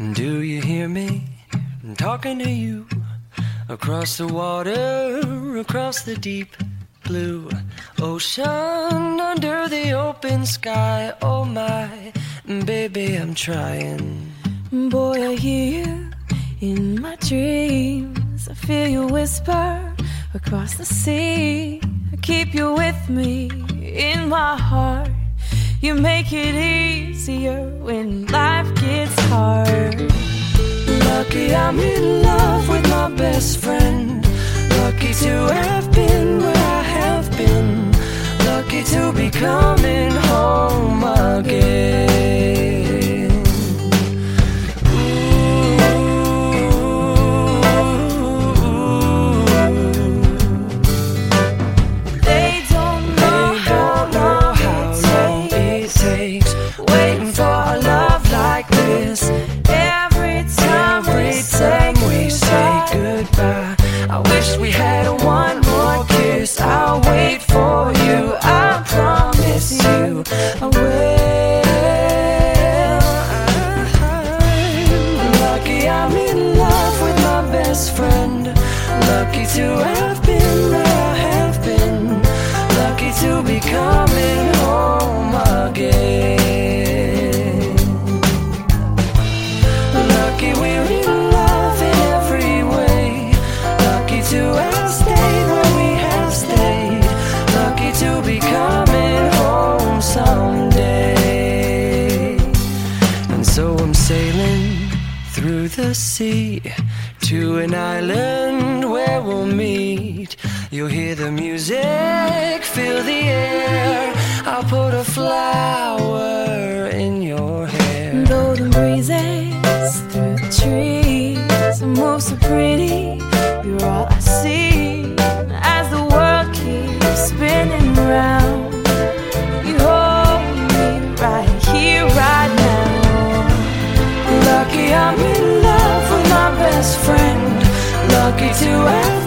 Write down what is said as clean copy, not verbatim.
Do you hear me? I'm talking to you. Across the water, across the deep blue ocean, under the open sky. Oh my, baby, I'm trying. Boy, I hear you in my dreams. I feel you whisper across the sea. I keep you with me in my heart. You make it easier when life gets hard. Lucky I'm in love with my best friend. Lucky to have been where I have been. Lucky to be coming home again. Waiting for a love like this. Every time we say goodbye, I wish we had one more kiss. I'll wait for you, I promise you I will. Lucky I'm in love with my best friend. Lucky to have been where I have been. Lucky to be coming home again. Lucky we're in love in every way. Lucky to have stayed where we have stayed. Lucky to be coming home someday. And so I'm sailing through the sea to an island where we'll meet. You'll hear the music, feel the air. I'll put a flower in your hair. Though the breezes through the trees move so pretty, you're all I see. As the world keeps spinning round, you hold me right here, right now. Lucky I'm in love with my best friend. Lucky to have